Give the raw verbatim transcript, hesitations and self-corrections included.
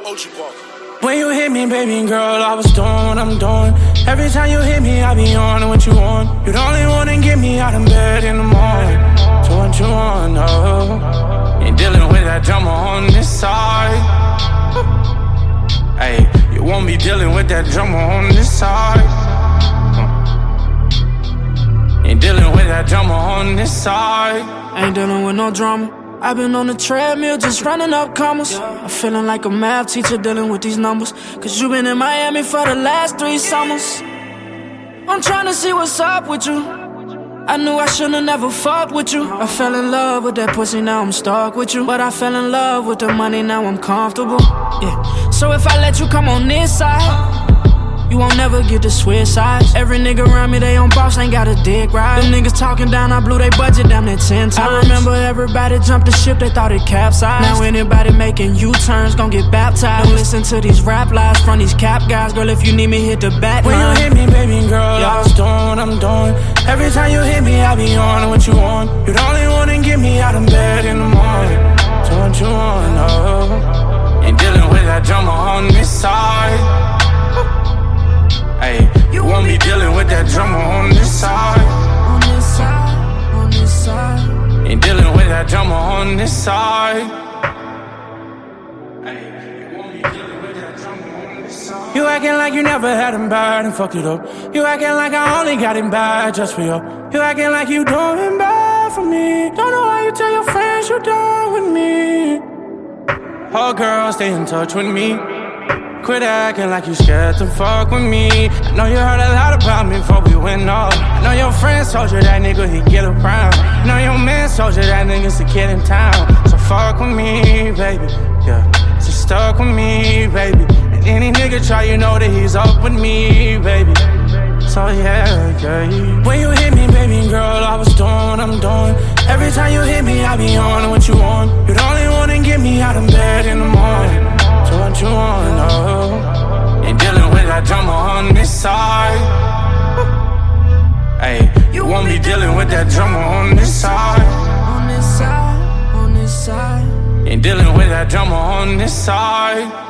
O G Walker. When you hit me, baby girl, I was doing what I'm doing. Every time you hit me, I be on what you want. You the only one to get me out of bed in the morning. So what you want, no? Ain't dealing with that drama on this side. Hey, you won't be dealing with that drama on this side. Ain't dealing with that drama on this side. Ain't dealing with no drama. I've been on the treadmill just running up commas. I'm feeling like a math teacher dealing with these numbers. Cause you been in Miami for the last three summers. I'm trying to see what's up with you. I knew I should've never fucked with you. I fell in love with that pussy, now I'm stuck with you. But I fell in love with the money, now I'm comfortable. Yeah. So if I let you come on this side, you won't never get to switch sides. Every nigga around me, they on boss, ain't got a dick right. Them niggas talking down, I blew they budget down there ten times. I remember everybody jumped the ship, they thought it capsized. Now anybody making U-turns gon' get baptized. Don't listen to these rap lies from these cap guys. Girl, if you need me, hit the back When line. you hit me, baby girl, yeah. I was doing what I'm doing. Every time you hit me, I be on what you want. You the only one to get me out of bed in the morning. So what you want, no? Ain't dealing with that drama on this side. Hey, you won't be dealing with that drama on this side. On this side, on this side. Ain't dealing with that drama on this side. Hey, you won't be dealing with that drama on this side. You acting like you never had him bad and fucked it up. You acting like I only got him bad just for you. You acting like you doing bad for me. Don't know why you tell your friends you done with me. Oh girl, stay in touch with me. Quit acting like you scared to fuck with me. I know you heard a lot about me before we went off. I know your friends told you that nigga, he get around. I know your man told you that nigga's the kid in town. So fuck with me, baby, yeah. So stuck with me, baby. And any nigga try, you know that he's up with me, baby. So yeah, yeah. When you hit me, baby girl, I was doing what I'm doing. Every time you hit me, I be on what you want. You the only one to get me out of bed in the morning. So what you want, no? Ain't dealing with that drama on this side. Hey, you won't be dealing with that drama on this side. On this side, on this side. Ain't dealing with that drama on this side.